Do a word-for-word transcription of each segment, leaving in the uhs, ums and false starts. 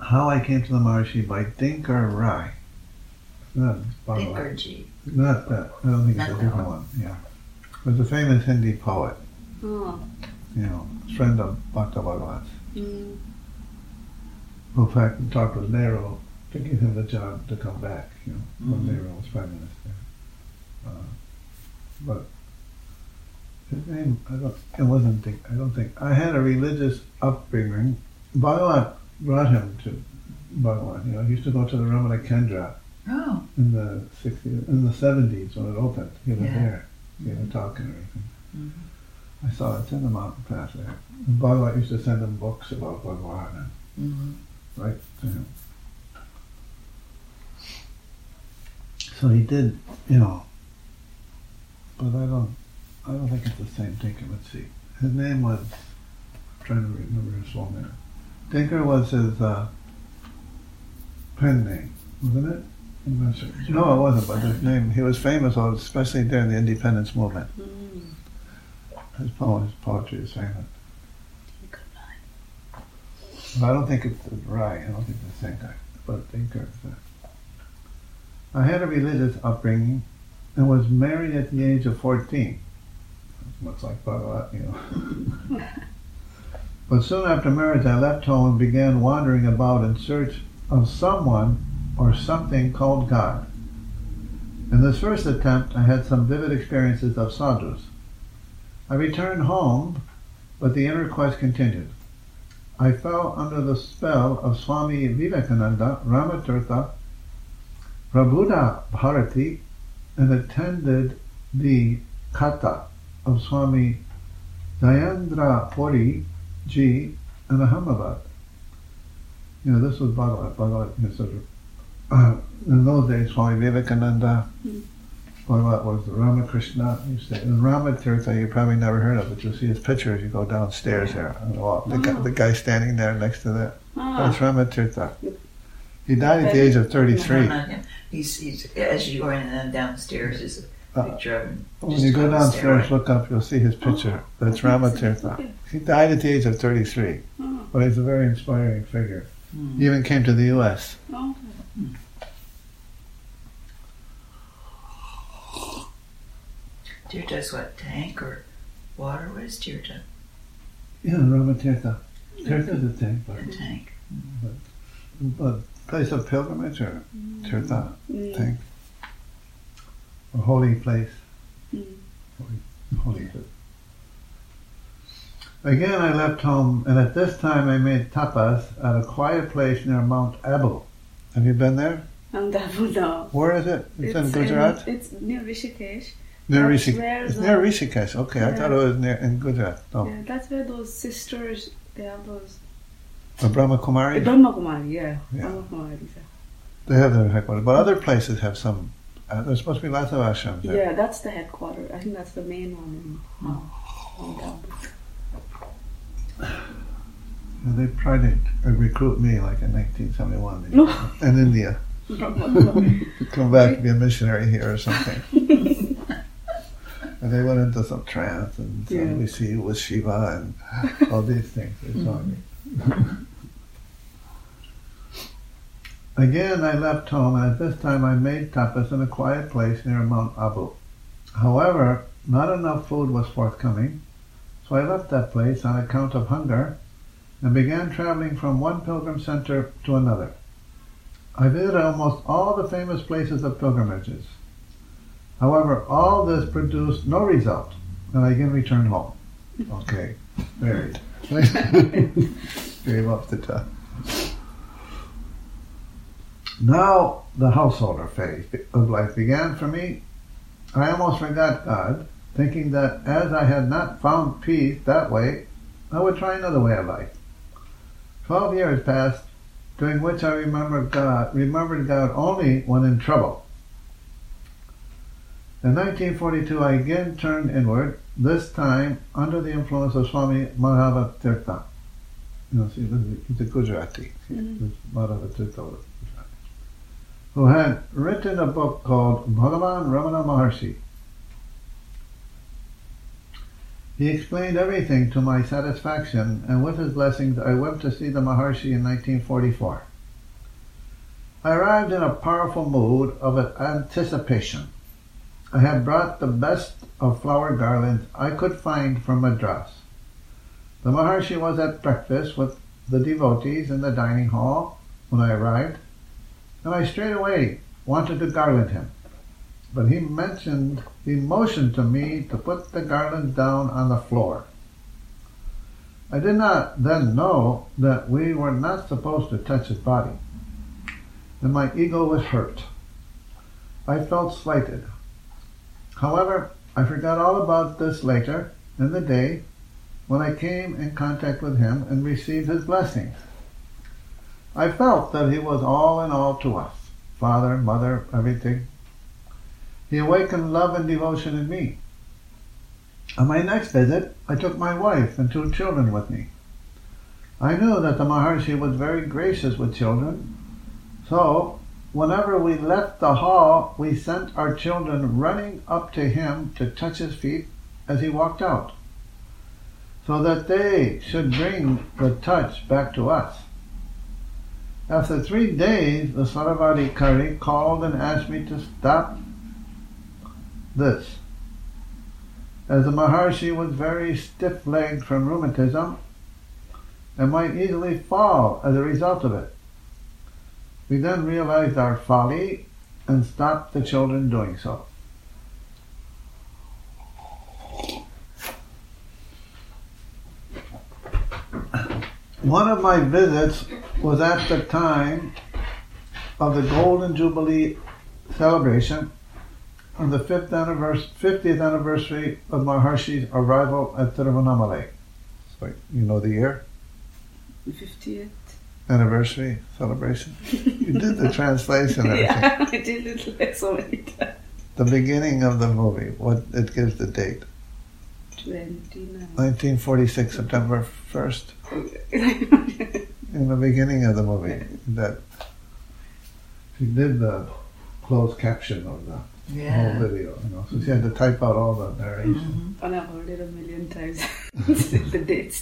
How I Came to the Maharshi by Dinkar Rai. Not Dinkarji. Not that. I don't think Not it's a that different one. one. Yeah. It was a famous Hindi poet. Oh. You know, friend of Bhakta Bhagavat. Mm. Who, in fact, talked with Nehru to give him the job to come back, you know, when Mhm. Nehru was prime minister. Uh, but his name, I don't, it wasn't, think, I don't think, I had a religious upbringing. Bhagavat brought him to Bhagavan, you know, he used to go to the Ramana Kendra Oh. in the sixties, in the seventies when it opened. He was Yeah. there, he gave a talk and everything. Mm-hmm. I saw it in the mountain pass there. And Bhagavat used to send him books about Bhagavan and Mm-hmm. right to him. So he did, you know, but I don't, I don't think it's the same Tinker. Let's see. His name was, I'm trying to remember his full name. Tinker was his uh, pen name, wasn't it? I'm not sure. No, it wasn't, but his name, he was famous, especially during the independence movement. Mm. His poem, his poetry is famous. But I don't think it's the Rai, I don't think it's the same guy, but Tinker is that. I had a religious upbringing and was married at the age of fourteen. That's much like Bhagavat, you know. But soon after marriage, I left home and began wandering about in search of someone or something called God. In this first attempt, I had some vivid experiences of sadhus. I returned home, but the inner quest continued. I fell under the spell of Swami Vivekananda, Ramatirtha, Prabhuda Bharati, and attended the kata of Swami Dayendra Puri Ji in Ahmedabad. You know, this was Bhagavat. Bhagavat you know, sort of, uh, in those days, Swami Vivekananda, Mm. Bhagavat was the Ramakrishna. You say, and Ramatirtha, you probably never heard of it. You'll see his picture as you go downstairs there on the wall. The, Oh. guy, the guy standing there next to that. Ah. That's Ramatirtha. He died at the age of thirty-three. No, not him. He's, he's, as you go in and then downstairs is a Uh, picture of him. When just you go on the downstairs, stairway. look up, you'll see his picture. That's Okay. Ramatirtha. Okay. He died at the age of thirty-three, Oh. but he's a very inspiring figure. Mm. He even came to the U S. Oh. Tirtha's what, tank or water? What is Tirtha? Yeah, Ramatirtha. Tirtha's a thing, but, A tank. but place of pilgrimage or Tirtha Mm. thing. A holy place. Mm. Holy, holy place. Again, I left home, and at this time I made tapas at a quiet place near Mount Abu. Have you been there? And Buddha. Where is it? It's, in Gujarat? it's near Rishikesh. Near that's Rishikesh. where It's the- near Rishikesh. Okay, I Yeah. thought it was near in Gujarat. No, Yeah, that's where those sisters, they have those. the Brahma Kumari. Brahma Kumari, yeah. Yeah. Brahma Kumari. They have their headquarters, but other places have some. Uh, there's supposed to be lots of ashrams there. Yeah, that's the headquarters. I think that's the main one in uh, Mount Abu. And they tried to uh, recruit me like in nineteen seventy-one No. in India Brahma Kumari. to come back to be a missionary here or something. And they went into some trance and Yeah. suddenly see it was Shiva and all these things. They saw me. Again, I left home, and at this time I made tapas in a quiet place near Mount Abu. However, not enough food was forthcoming, so I left that place on account of hunger and began traveling from one pilgrim center to another. I visited almost all the famous places of pilgrimages. However, all this produced no result, and I again returned home. Okay, married. Gave up the time. Now the householder phase of life began for me. I almost forgot God, thinking that as I had not found peace that way, I would try another way of life. Twelve years passed, during which I remembered God, remembered God only when in trouble. In nineteen forty-two, I again turned inward, this time under the influence of Swami Madhava Tirtha. You know, see, he's a Gujarati. Mhm. Madhava Tirtha was Gujarati, who had written a book called Bhagavan Ramana Maharshi. He explained everything to my satisfaction, and with his blessings, I went to see the Maharshi in nineteen forty-four. I arrived in a powerful mood of anticipation. I had brought the best of flower garlands I could find from Madras. The Maharshi was at breakfast with the devotees in the dining hall when I arrived, and I straightway wanted to garland him. But he mentioned, he motioned to me to put the garland down on the floor. I did not then know that we were not supposed to touch his body, and my ego was hurt. I felt slighted. However, I forgot all about this later in the day when I came in contact with him and received his blessings. I felt that he was all in all to us, father, mother, everything. He awakened love and devotion in me. On my next visit, I took my wife and two children with me. I knew that the Maharshi was very gracious with children, so whenever we left the hall, we sent our children running up to him to touch his feet as he walked out, so that they should bring the touch back to us. After three days, the Sarvadhikari called and asked me to stop this, as the Maharshi was very stiff-legged from rheumatism and might easily fall as a result of it. We then realized our folly and stopped the children doing so. One of my visits was at the time of the Golden Jubilee celebration on the fifth anniversary, fiftieth anniversary of Maharshi's arrival at Tiruvannamalai. So you know the year? fiftieth Anniversary celebration? You did the translation and everything. Yeah, I did it like so many times. The beginning of the movie, what it gives the date. twenty-nine nineteen forty-six, September first. In the beginning of the movie, that she did the closed caption of the Yeah. whole video, you know, so she had to type out all the narration. And I've heard it a million times. The dates.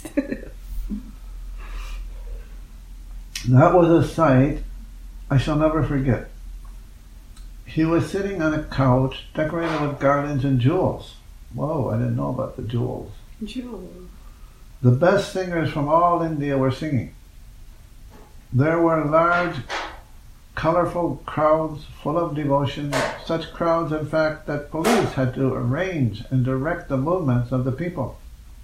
That was a sight I shall never forget. He was sitting on a couch decorated with garlands and jewels. Whoa, I didn't know about the jewels. Jewel. The best singers from all India were singing. There were large, colorful crowds full of devotion, such crowds, in fact, that police had to arrange and direct the movements of the people.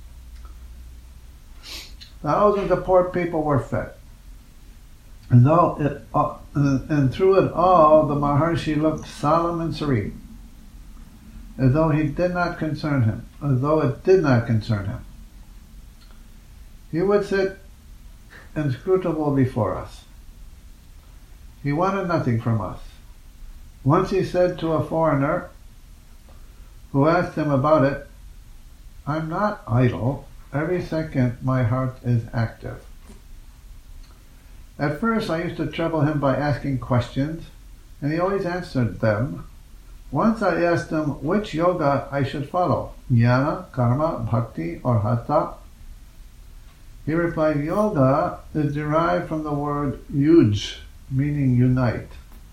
Thousands of poor people were fed. And, though it, uh, and through it all, the Maharshi looked solemn and serene, as though he did not concern him, as though it did not concern him. He would sit inscrutable before us. He wanted nothing from us. Once he said to a foreigner who asked him about it, "I'm not idle. Every second my heart is active." At first I used to trouble him by asking questions, and he always answered them. Once I asked him which yoga I should follow, jnana, karma, bhakti, or hatha. He replied, yoga is derived from the word yuj, meaning unite.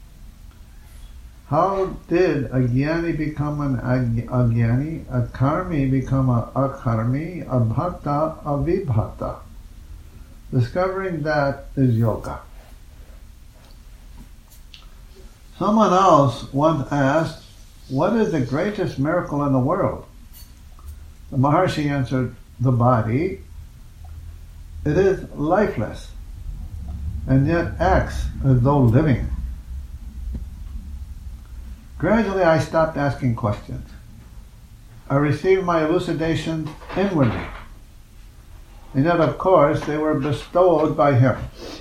How did a jnani become an agyani, a karmi become a akarmi, a bhakta a vibhakta? Discovering that is yoga. Someone else once asked, what is the greatest miracle in the world? The Maharshi answered, the body. It is lifeless, and yet acts as though living. Gradually I stopped asking questions. I received my elucidations inwardly, and yet of course they were bestowed by him.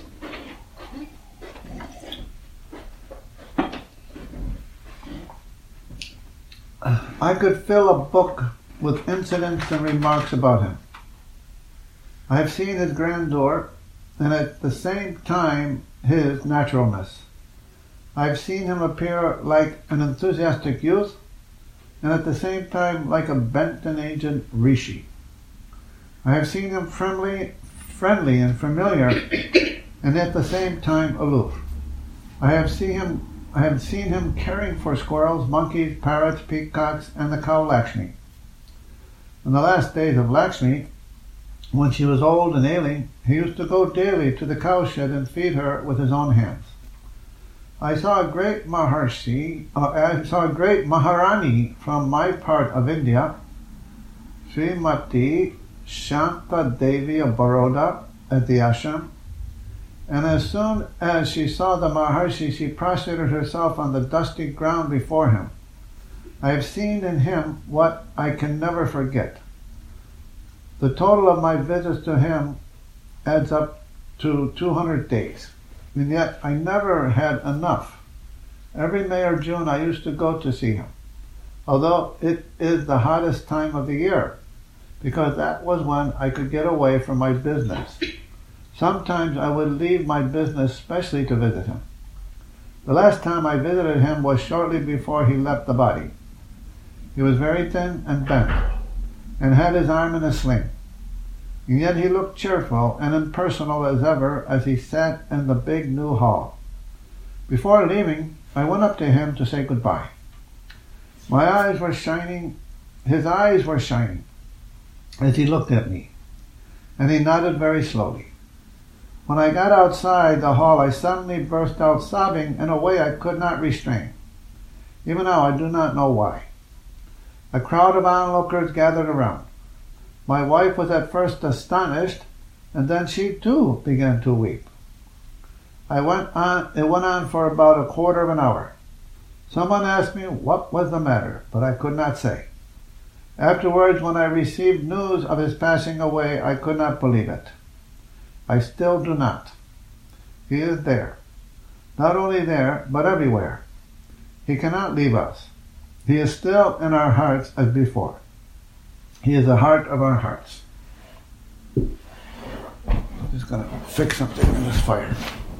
I could fill a book with incidents and remarks about him. I have seen his grandeur and at the same time his naturalness. I have seen him appear like an enthusiastic youth and at the same time like a bent and aged rishi. I have seen him friendly, friendly and familiar and at the same time aloof. I have seen him I have seen him caring for squirrels, monkeys, parrots, peacocks, and the cow Lakshmi. In the last days of Lakshmi, when she was old and ailing, he used to go daily to the cow shed and feed her with his own hands. I saw a great Maharshi, uh, I saw a great Maharani from my part of India, Srimati Shanta Devi of Baroda, at the ashram, and as soon as she saw the Maharshi, she prostrated herself on the dusty ground before him. I have seen in him what I can never forget. The total of my visits to him adds up to two hundred days, and yet I never had enough. Every May or June I used to go to see him, although it is the hottest time of the year, because that was when I could get away from my business. Sometimes I would leave my business specially to visit him. The last time I visited him was shortly before he left the body. He was very thin and bent, and had his arm in a sling. And yet he looked cheerful and impersonal as ever as he sat in the big new hall. Before leaving, I went up to him to say goodbye. My eyes were shining, his eyes were shining as he looked at me, and he nodded very slowly. When I got outside the hall, I suddenly burst out sobbing in a way I could not restrain. Even now, I do not know why. A crowd of onlookers gathered around. My wife was at first astonished, and then she too began to weep. I went on, it went on for about a quarter of an hour. Someone asked me what was the matter, but I could not say. Afterwards, when I received news of his passing away, I could not believe it. I still do not. He is there. Not only there, but everywhere. He cannot leave us. He is still in our hearts as before. He is the heart of our hearts. I'm just going to fix something in this fire.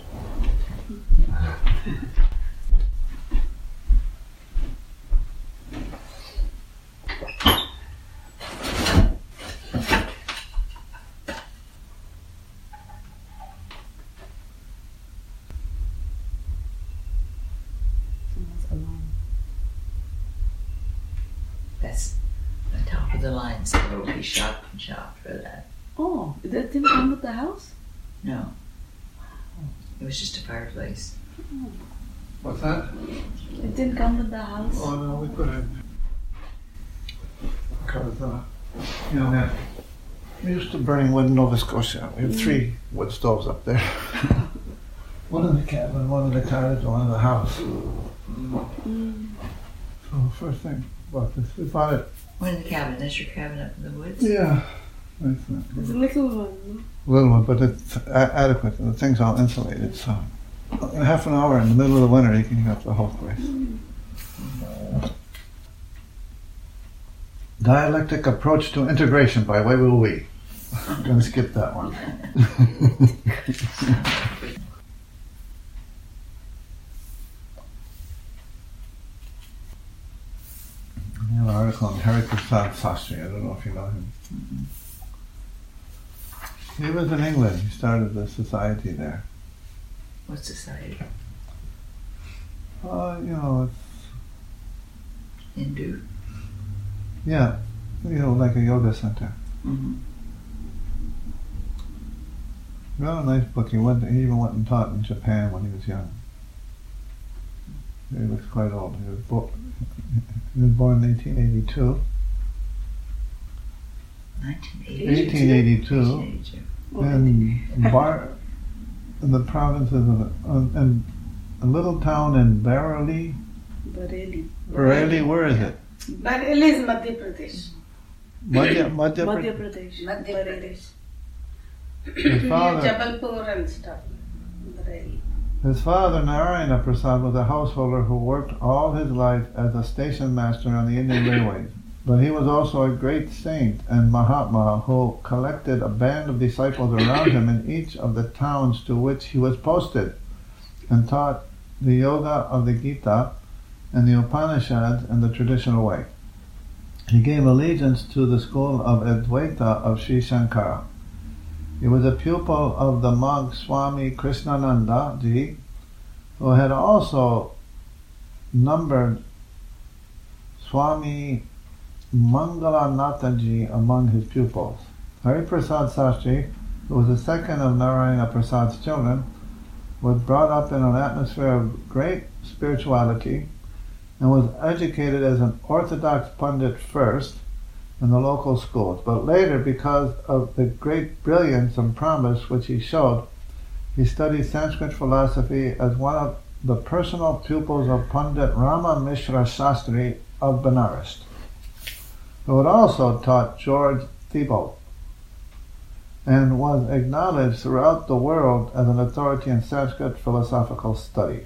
That's the top of the line, so there will be shop and shop for that. Oh, that didn't come with the house? No. It was just a fireplace. Oh. What's that? It didn't come with the house? Oh no, we put it. Because, uh, you know, that we used to burning wood in Nova Scotia. We have three wood stoves up there. One in the cabin, one in the cottage, one in the house. Mm. So first thing about this, we bought it. One in the cabin. That's your cabin up in the woods? Yeah. It's It's a little one, a little one, but it's a- adequate. The thing's all insulated, so in half an hour in the middle of the winter, you can heat up the whole place. no? Dialectic approach to integration by Wei Wu Wei. I'm going to skip that one. I have an article on Hari Prasad Sastry. I don't know if you know him. He was in England. He started the society there. What society? Uh, you know, it's, Hindu? yeah, you know, like a yoga center. Mm-hmm. Wrote a nice book. He went. He even went and taught in Japan when he was young. He was quite old. He was, bo- he was born in eighteen eighty-two. nineteen eighty. eighteen eighty-two. eighteen eighty-two. In Bar, in the provinces of uh, in a little town in Bareilly. Bareilly. Bareilly, where is it? Bareilly is Madhya Pradesh. Madhya, Madhya, Madhya Pradesh. Pradesh. Madhya Pradesh. His father, Jabalpur and stuff. Bareilly. his father Narayana Prasad was a householder who worked all his life as a station master on the Indian Railways. But he was also a great saint and Mahatma who collected a band of disciples around him in each of the towns to which he was posted and taught the yoga of the Gita and the Upanishads in the traditional way. He gave allegiance to the school of Advaita of Sri Shankara. He was a pupil of the monk Swami Krishnananda Ji who had also numbered Swami Mangalanathaji among his pupils. Hari Prasad Sastri, who was the second of Narayana Prasad's children, was brought up in an atmosphere of great spirituality and was educated as an orthodox pundit first in the local schools, but later, because of the great brilliance and promise which he showed, he studied Sanskrit philosophy as one of the personal pupils of Pandit Rama Mishra Shastri of Benares, who had also taught George Thibault and was acknowledged throughout the world as an authority in Sanskrit philosophical studies.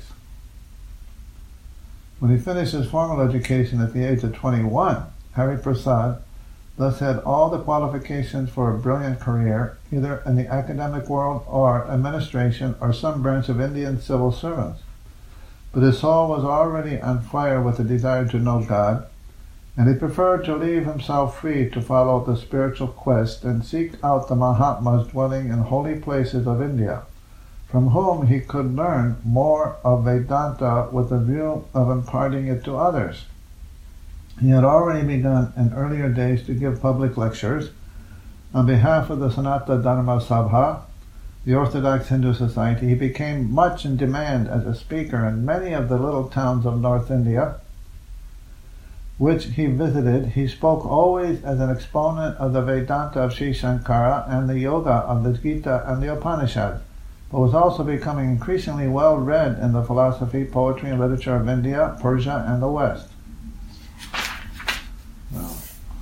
When he finished his formal education at the age of twenty-one, Hari Prasad thus had all the qualifications for a brilliant career, either in the academic world or administration or some branch of Indian civil servants. But his soul was already on fire with a desire to know God, and he preferred to leave himself free to follow the spiritual quest and seek out the Mahatmas dwelling in holy places of India, from whom he could learn more of Vedanta with the view of imparting it to others. He had already begun in earlier days to give public lectures on behalf of the Sanatana Dharma Sabha, the Orthodox Hindu Society. He became much in demand as a speaker in many of the little towns of North India, which he visited. He spoke always as an exponent of the Vedanta of Sri Shankara and the Yoga of the Gita and the Upanishads, but was also becoming increasingly well read in the philosophy, poetry, and literature of India, Persia, and the West. Well,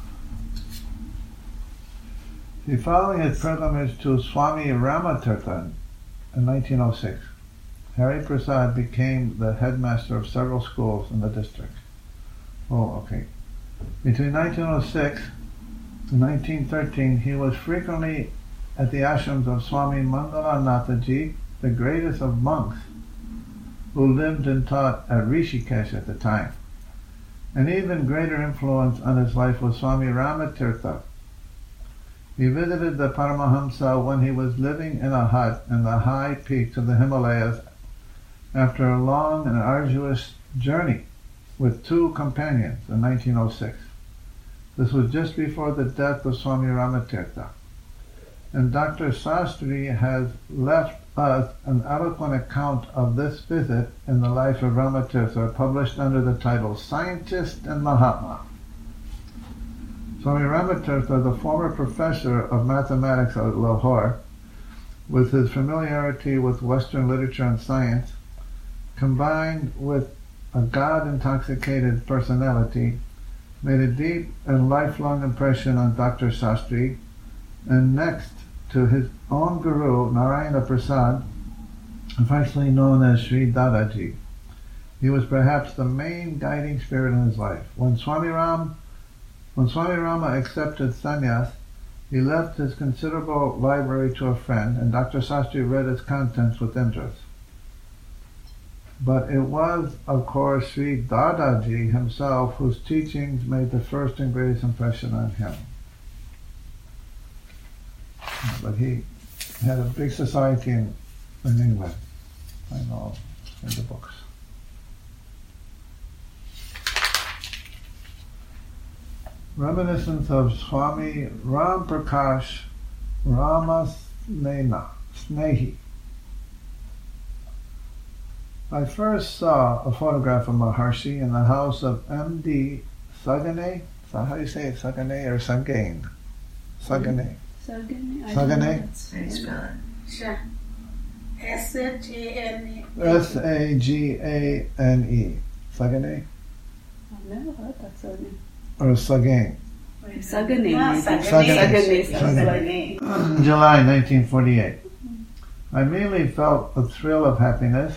see, following his pilgrimage to Swami Ramatirtha in nineteen oh six, Hari Prasad became the headmaster of several schools in the district. Oh, okay. Between nineteen oh six and nineteen thirteen, he was frequently at the ashrams of Swami Mangalanathaji, the greatest of monks, who lived and taught at Rishikesh at the time. An even greater influence on his life was Swami Ramatirtha. He visited the Paramahamsa when he was living in a hut in the high peaks of the Himalayas after a long and arduous journey with two companions in nineteen oh six. This was just before the death of Swami Ramatirtha. And Doctor Sastri has left us an eloquent account of this visit in the life of Ramatirtha, published under the title Scientist and Mahatma. Swami Ramatirtha, the former professor of mathematics at Lahore, with his familiarity with Western literature and science, combined with a God-intoxicated personality, made a deep and lifelong impression on Doctor Sastri, and next to his own guru, Narayana Prasad, affectionately known as Sri Dadaji, he was perhaps the main guiding spirit in his life. When Swami Ram, when Swami Rama accepted sannyas, he left his considerable library to a friend, and Doctor Sastri read its contents with interest. But it was, of course, Sri Dadaji himself whose teachings made the first and greatest impression on him. But he had a big society in, in England. I know, in the books. Reminiscence of Swami Ram Prakash Ramasnena, Snehi. I first saw a photograph of Maharshi in the house of M D Sagane. So how do you say it? Sagane or Sagain? Sagane. Sagane. I Sagane? don't know that's- How do you spell it? Sure. S A G N E. S A G A N E. Sagane? I've never heard that surname. Or Sagain? Sagane. Ah, maybe. Sagane. Sagane. Sagane. Sagane. In July nineteen forty-eight. I immediately felt a thrill of happiness.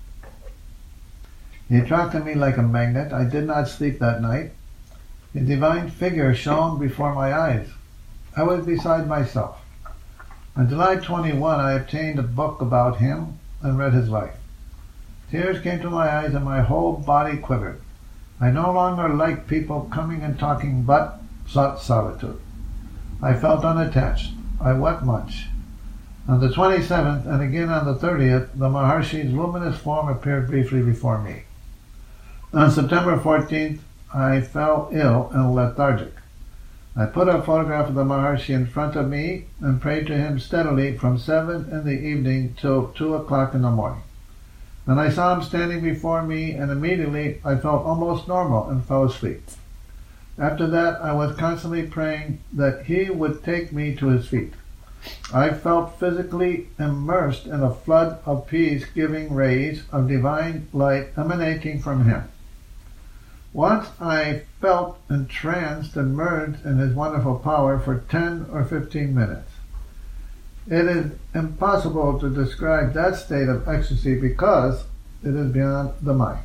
He attracted me like a magnet. I did not sleep that night. A divine figure shone before my eyes. I was beside myself. On July twenty-first, I obtained a book about him and read his life. Tears came to my eyes and my whole body quivered. I no longer liked people coming and talking, but sought solitude. I felt unattached. I wept much. On the twenty-seventh and again on the thirtieth, the Maharshi's luminous form appeared briefly before me. On September fourteenth, I fell ill and lethargic. I put a photograph of the Maharshi in front of me and prayed to him steadily from seven in the evening till two o'clock in the morning. Then I saw him standing before me, and immediately I felt almost normal and fell asleep. After that, I was constantly praying that he would take me to his feet. I felt physically immersed in a flood of peace-giving rays of divine light emanating from him. Once I felt entranced and merged in his wonderful power for ten or fifteen minutes. It is impossible to describe that state of ecstasy because it is beyond the mind.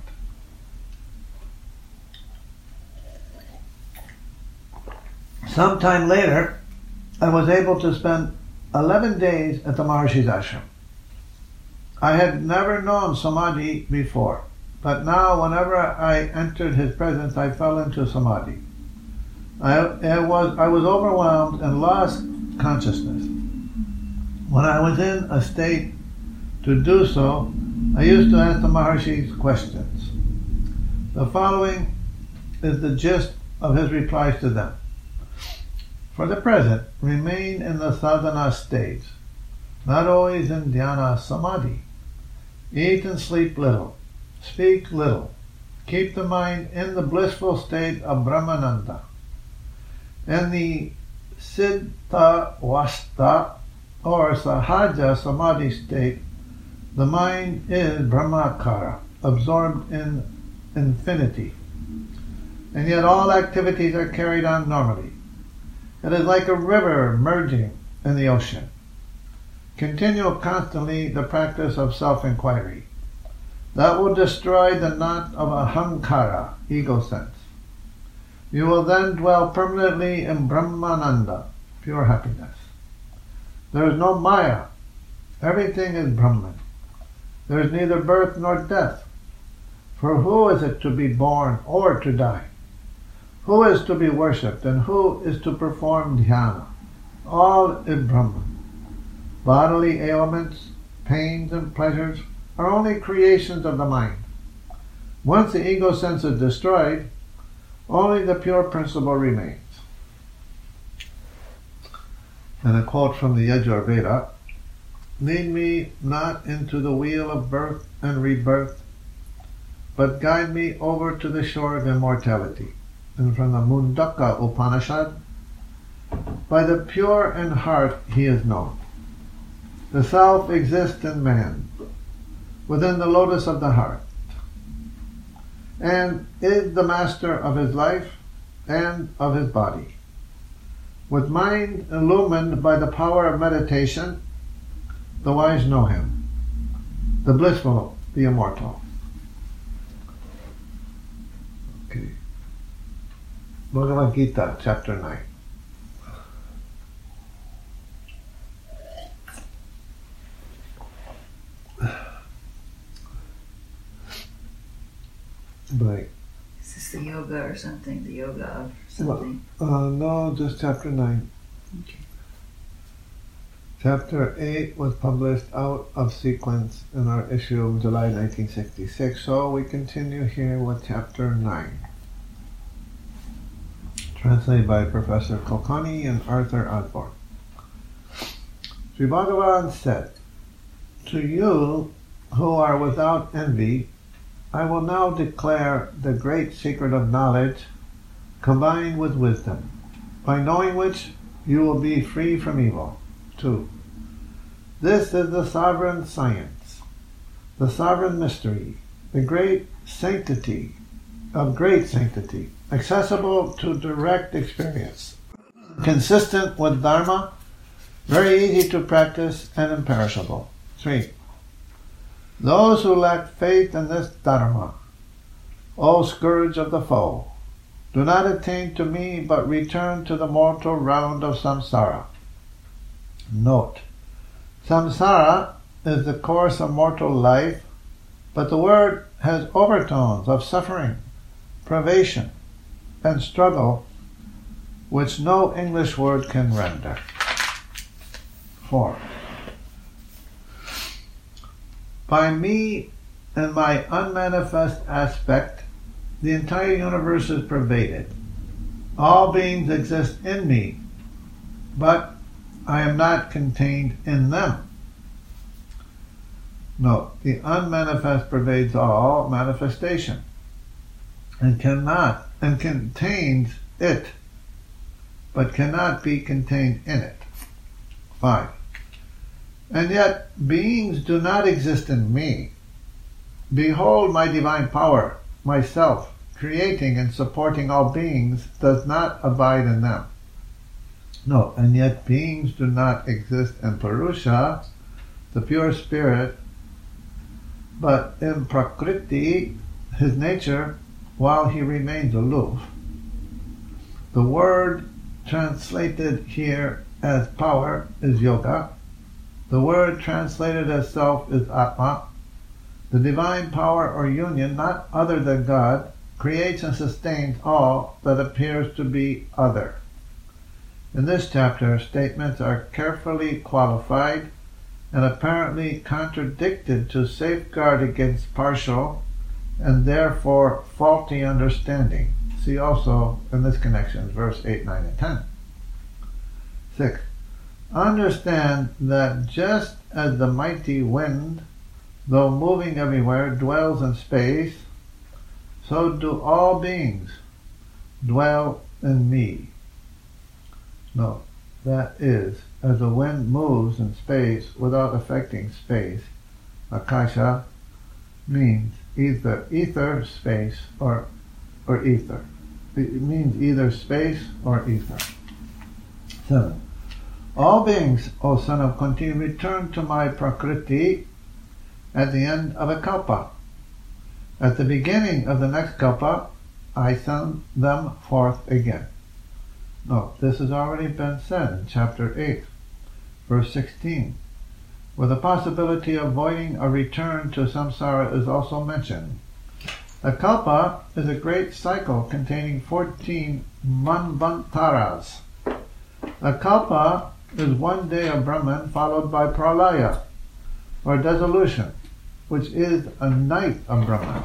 Sometime later, I was able to spend eleven days at the Maharshi's ashram. I had never known samadhi before, but now whenever I entered his presence, I fell into samadhi. I, I, was, I was overwhelmed and lost consciousness. When I was in a state to do so, I used to ask the Maharshi's questions. The following is the gist of his replies to them. For the present, remain in the sadhana stage, not always in dhyana samadhi. Eat and sleep little, speak little. Keep the mind in the blissful state of Brahmananda. In the Siddha Vasta or Sahaja Samadhi state, the mind is Brahmakara, absorbed in infinity. And yet all activities are carried on normally. It is like a river merging in the ocean. Continue constantly the practice of self-inquiry. That will destroy the knot of ahankara, ego sense. You will then dwell permanently in Brahmananda, pure happiness. There is no Maya. Everything is Brahman. There is neither birth nor death. For who is it to be born or to die? Who is to be worshipped and who is to perform dhyana? All is Brahman. Bodily ailments, pains and pleasures are only creations of the mind. Once the ego sense is destroyed, only the pure principle remains. And a quote from the Yajur Veda, lead me not into the wheel of birth and rebirth, but guide me over to the shore of immortality. And from the Mundaka Upanishad, by the pure in heart he is known. The self exists in man, within the lotus of the heart, and is the master of his life and of his body. With mind illumined by the power of meditation, the wise know him, the blissful, the immortal. Okay. Bhagavad Gita, chapter nine. Right. Is this the yoga or something? The yoga of something? Uh, no, just chapter nine. Okay. Chapter eight was published out of sequence in our issue of July nineteen sixty-six, so we continue here with chapter nine. Translated by Professor Kulkarni and Arthur Osborne. Sri Bhagavan said, to you who are without envy, I will now declare the great secret of knowledge combined with wisdom, by knowing which you will be free from evil. Two. This is the sovereign science, the sovereign mystery, the great sanctity of great sanctity, accessible to direct experience, consistent with Dharma, very easy to practice, and imperishable. Three. Those who lack faith in this Dharma, O scourge of the foe, do not attain to me but return to the mortal round of samsara. Note, samsara is the course of mortal life, but the word has overtones of suffering, privation, and struggle which no English word can render. Four. By me and my unmanifest aspect, the entire universe is pervaded. All beings exist in me, but I am not contained in them. Note, the unmanifest pervades all manifestation and cannot and contains it, but cannot be contained in it. Five. And yet beings do not exist in me. Behold, my divine power, myself, creating and supporting all beings, does not abide in them. No, and yet beings do not exist in Purusha, the pure spirit, but in Prakriti, his nature, while he remains aloof. The word translated here as power is yoga. The word translated as self is Atma. The divine power or union, not other than God, creates and sustains all that appears to be other. In this chapter, statements are carefully qualified and apparently contradicted to safeguard against partial and therefore faulty understanding. See also in this connection, verse eight, nine, and ten. Six. Understand that just as the mighty wind, though moving everywhere, dwells in space, so do all beings dwell in me. No, that is, as the wind moves in space without affecting space, akasha means either ether, space, or or ether. It means either space or ether. Seven. All beings, O son of Kunti, return to my Prakriti at the end of a kalpa. At the beginning of the next kalpa, I send them forth again. No, this has already been said in chapter eight, verse sixteen, where the possibility of avoiding a return to samsara is also mentioned. A kalpa is a great cycle containing fourteen manvantaras. A kalpa is one day of Brahman followed by pralaya, or dissolution, which is a night of Brahman.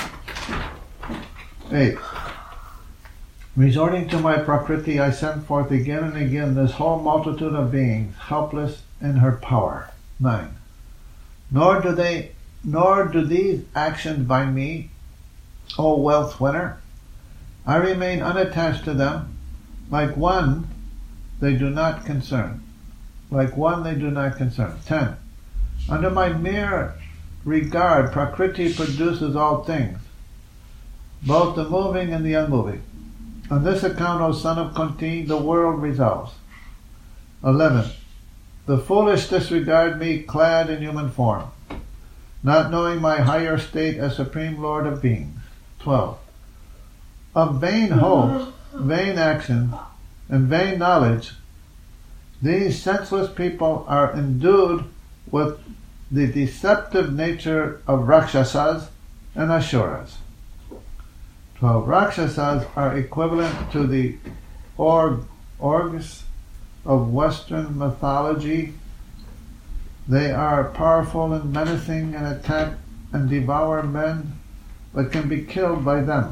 Eight. Resorting to my Prakriti, I send forth again and again this whole multitude of beings, helpless in her power. Nine. Nor do they, nor do these actions by me, O wealth winner, I remain unattached to them. Like one, they do not concern. Like one, they do not concern. Ten. Under my mere regard, Prakriti produces all things, both the moving and the unmoving. On this account, O son of Kunti, the world resolves. Eleven. The foolish disregard me clad in human form, not knowing my higher state as Supreme Lord of beings. Twelve. Of vain hopes, vain actions, and vain knowledge, these senseless people are endued with the deceptive nature of Rakshasas and Asuras. Twelve. Rakshasas are equivalent to the org, orgs of Western mythology. They are powerful and menacing and attack and devour men, but can be killed by them.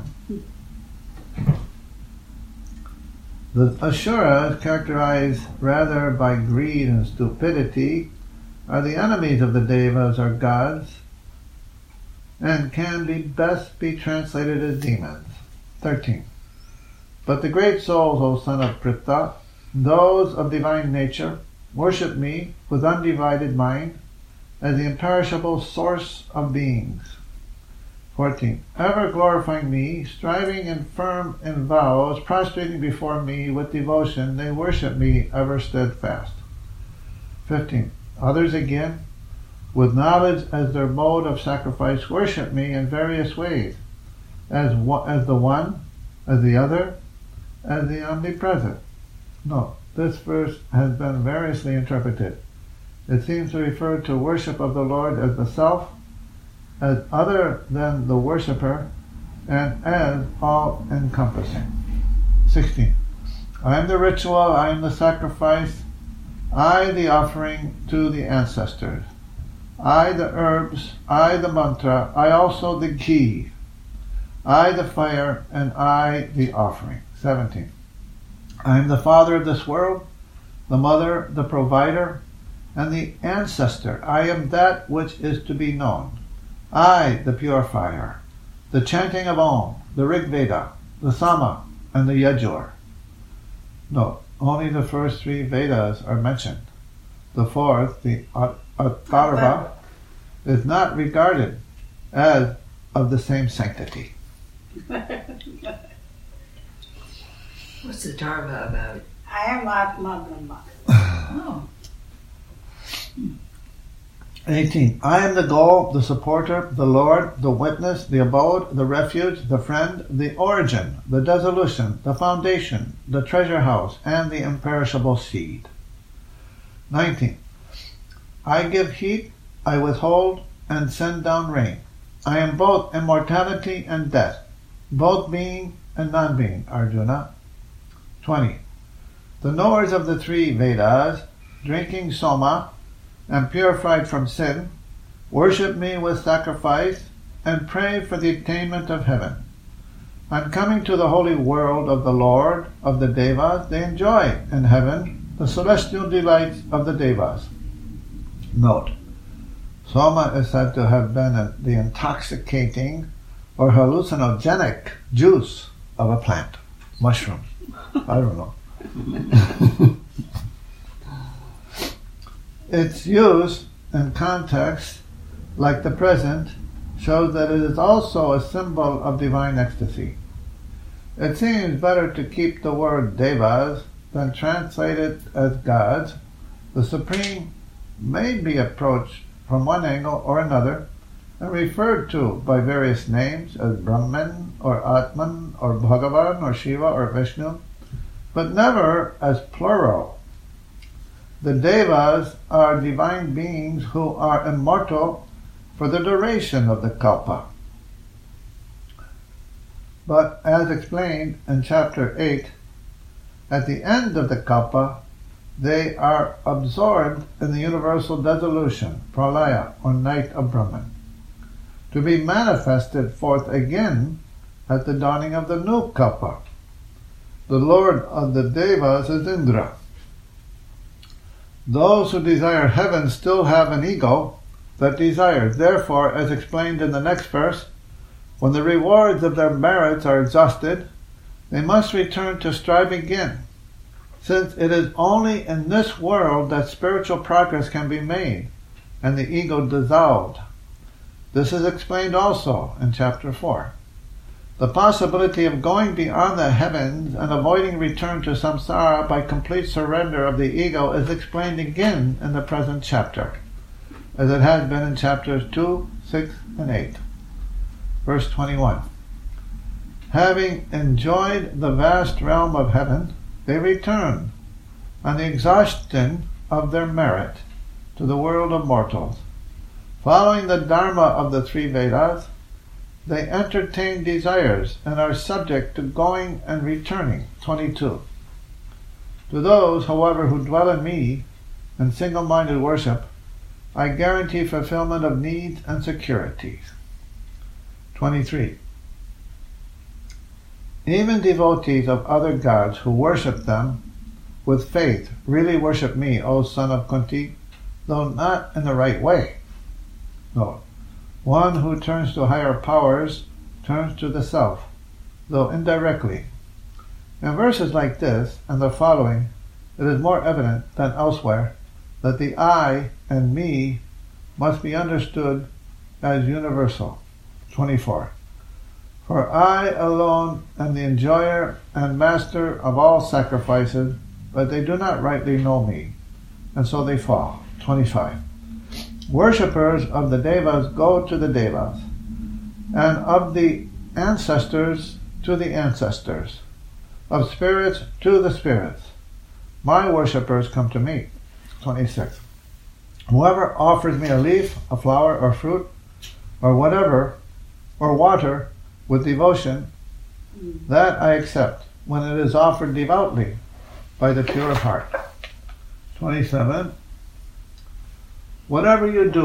The Asuras, characterized rather by greed and stupidity, are the enemies of the Devas or gods, and can be best be translated as demons. Thirteen. But the great souls, O son of Pritha, those of divine nature, worship me with undivided mind as the imperishable source of beings. Fourteen. Ever glorifying me, striving and firm in vows, prostrating before me with devotion, they worship me ever steadfast. Fifteen. Others again, with knowledge as their mode of sacrifice, worship me in various ways, as one, as the one, as the other, as the omnipresent. No, this verse has been variously interpreted. It seems to refer to worship of the Lord as the self, as other than the worshipper, and as all-encompassing. Sixteen. I am the ritual, I am the sacrifice, I the offering to the ancestors. I the herbs, I the mantra, I also the ghee, I the fire, and I the offering. seventeen. I am the father of this world, the mother, the provider, and the ancestor. I am that which is to be known. I, the purifier, the chanting of Om, the Rig Veda, the Sama, and the Yajur. Note, only the first three Vedas are mentioned. The fourth, the Atharva, is not regarded as of the same sanctity. What's the Dharma about? I am Atma Brahma. Oh. eighteen. I am the goal, the supporter, the Lord, the witness, the abode, the refuge, the friend, the origin, the dissolution, the foundation, the treasure house, and the imperishable seed. nineteen. I give heat, I withhold, and send down rain. I am both immortality and death, both being and non-being, Arjuna. twenty. The knowers of the three Vedas, drinking Soma, and purified from sin, worship me with sacrifice, and pray for the attainment of heaven. On coming to the holy world of the Lord of the Devas, they enjoy in heaven the celestial delights of the Devas. Note, Soma is said to have been a, the intoxicating or hallucinogenic juice of a plant, mushroom. I don't know. Its use in context, like the present, shows that it is also a symbol of divine ecstasy. It seems better to keep the word devas than translate it as gods. The Supreme may be approached from one angle or another and referred to by various names as Brahman or Atman or Bhagavan or Shiva or Vishnu, but never as plural. The Devas are divine beings who are immortal for the duration of the Kalpa. But as explained in chapter eight, at the end of the Kalpa, they are absorbed in the universal dissolution, pralaya, or night of Brahman, to be manifested forth again at the dawning of the new Kalpa. The Lord of the Devas is Indra. Those who desire heaven still have an ego that desires. Therefore, as explained in the next verse, when the rewards of their merits are exhausted, they must return to strive again, since it is only in this world that spiritual progress can be made and the ego dissolved. This is explained also in chapter four. The possibility of going beyond the heavens and avoiding return to samsara by complete surrender of the ego is explained again in the present chapter, as it has been in chapters two, six, and eight. Verse twenty-one. Having enjoyed the vast realm of heaven, they return, on the exhaustion of their merit, to the world of mortals. Following the dharma of the three Vedas, they entertain desires and are subject to going and returning. twenty-two. To those, however, who dwell in me in single-minded worship, I guarantee fulfillment of needs and securities. twenty-three. Even devotees of other gods who worship them with faith really worship me, O son of Kunti, though not in the right way. No. One who turns to higher powers turns to the self, though indirectly. In verses like this and the following, it is more evident than elsewhere that the I and me must be understood as universal. twenty-four. For I alone am the enjoyer and master of all sacrifices, but they do not rightly know me, and so they fall. twenty-five. Worshippers of the Devas go to the Devas, and of the ancestors to the ancestors, of spirits to the spirits. My worshippers come to me. twenty-six. Whoever offers me a leaf, a flower, or fruit, or whatever, or water, with devotion, that I accept when it is offered devoutly by the pure of heart. twenty-seven. Whatever you do,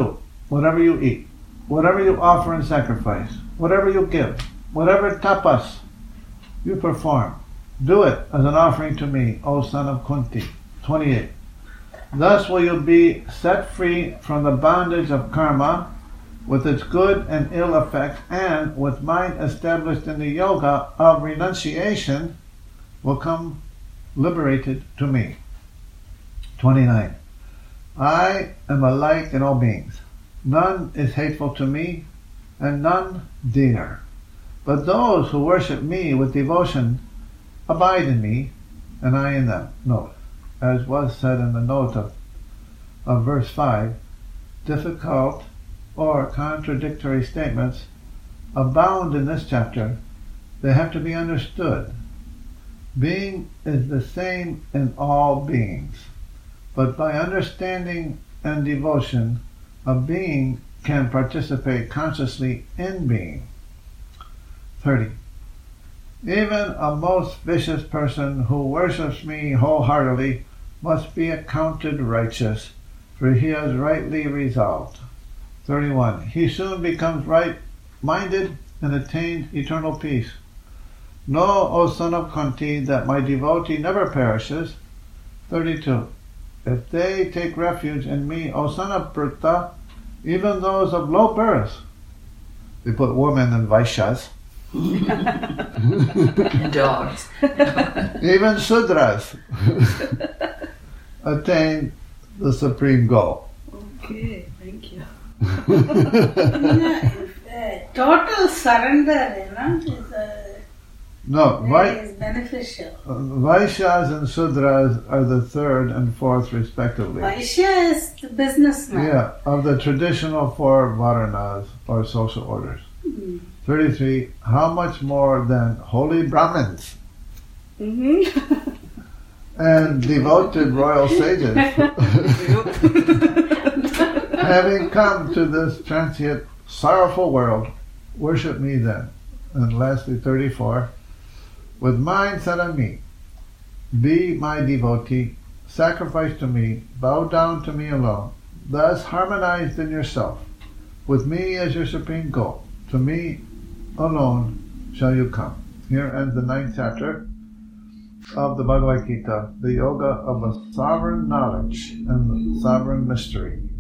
whatever you eat, whatever you offer in sacrifice, whatever you give, whatever tapas you perform, do it as an offering to me, O son of Kunti. twenty-eight. Thus will you be set free from the bondage of karma with its good and ill effects, and with mind established in the yoga of renunciation will come liberated to me. twenty-nine. I am alike in all beings. None is hateful to me, and none dear. But those who worship me with devotion abide in me, and I in them. Note, as was said in the note of, of verse five, difficult or contradictory statements abound in this chapter. They have to be understood. Being is the same in all beings, but by understanding and devotion, a being can participate consciously in being. thirty. Even a most vicious person who worships me wholeheartedly must be accounted righteous, for he has rightly resolved. thirty-one. He soon becomes right-minded and attains eternal peace. Know, O son of Kunti, that my devotee never perishes. thirty-two. If they take refuge in me, O son of Pritha, even those of low birth, they put women in Vaishyas, And dogs. even Sudras, attain the supreme goal. Okay, thank you. uh, total surrender, you know, is, uh, No, Vai- is beneficial. Vaishyas and Sudras are the third and fourth respectively. Vaishya is the businessman. Yeah, of the traditional four Varanas or social orders. Mm. thirty-three. How much more than holy Brahmins Mm-hmm. and devoted royal sages, having come to this transient, sorrowful world, worship me then. And lastly, thirty-four. With mind set on me, be my devotee, sacrifice to me, bow down to me alone, thus harmonized in yourself, with me as your supreme goal. To me alone shall you come. Here ends the ninth chapter of the Bhagavad Gita, the yoga of a sovereign knowledge and the sovereign mystery.